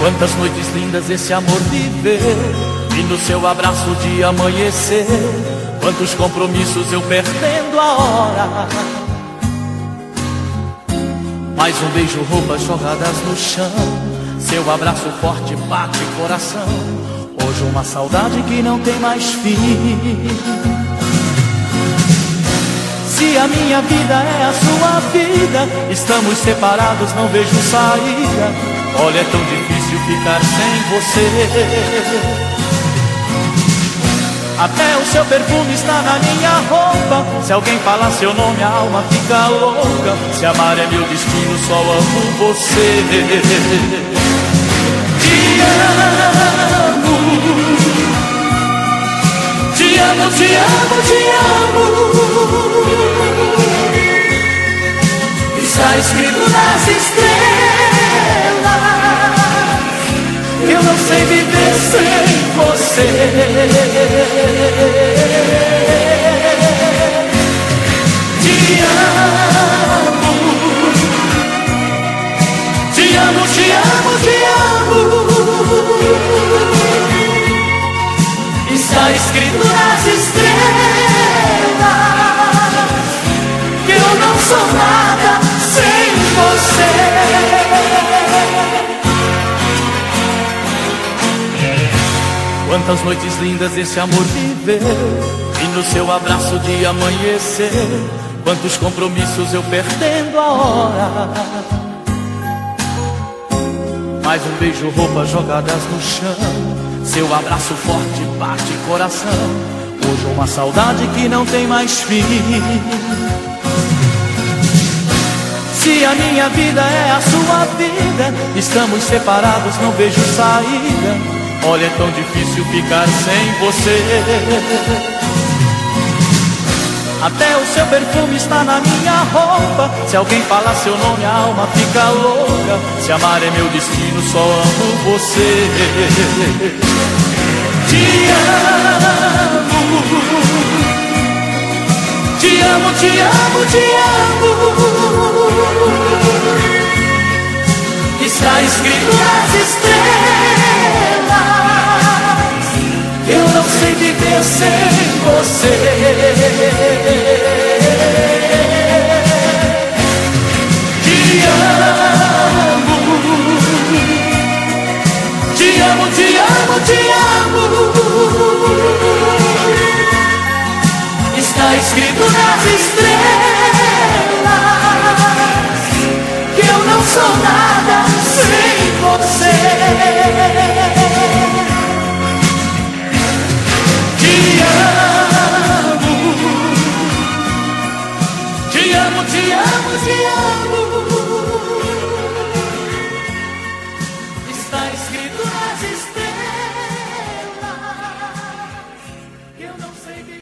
Quantas noites lindas esse amor viveu, e no seu abraço de amanhecer, quantos compromissos eu perdendo a hora. Mais um beijo, roupas jogadas no chão, seu abraço forte bate coração. Hoje uma saudade que não tem mais fim. Se a minha vida é a sua vida, estamos separados, não vejo saída. Olha, é tão difícil ficar sem você. Até o seu perfume está na minha roupa. Se alguém falar seu nome, a alma fica louca. Se amar é meu destino, só amo você. Te amo, te amo, te amo, te amo. Está escrito nas estrelas, eu não sei viver sem você. Te amo, te amo, te amo, te amo. Está escrito nas estrelas que eu não sou nada sem você. Quantas noites lindas esse amor viveu, e no seu abraço de amanhecer, quantos compromissos eu perdendo a hora. Mais um beijo, roupas jogadas no chão, seu abraço forte bate coração. Hoje uma saudade que não tem mais fim. Se a minha vida é a sua vida, estamos separados, não vejo saída. Olha, é tão difícil ficar sem você. Até o seu perfume está na minha roupa. Se alguém falar seu nome, a alma fica louca. Se amar é meu destino, só amo você. Te amo, te amo, te amo, te amo. Está escrito nas estrelas, eu não sei viver sem você. Te amo, te amo, te amo, te amo. Está escrito nas estrelas que eu não sou nada